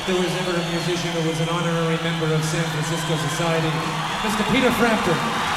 if there was ever a musician who was an honorary member of San Francisco society, Mr. Peter Frampton.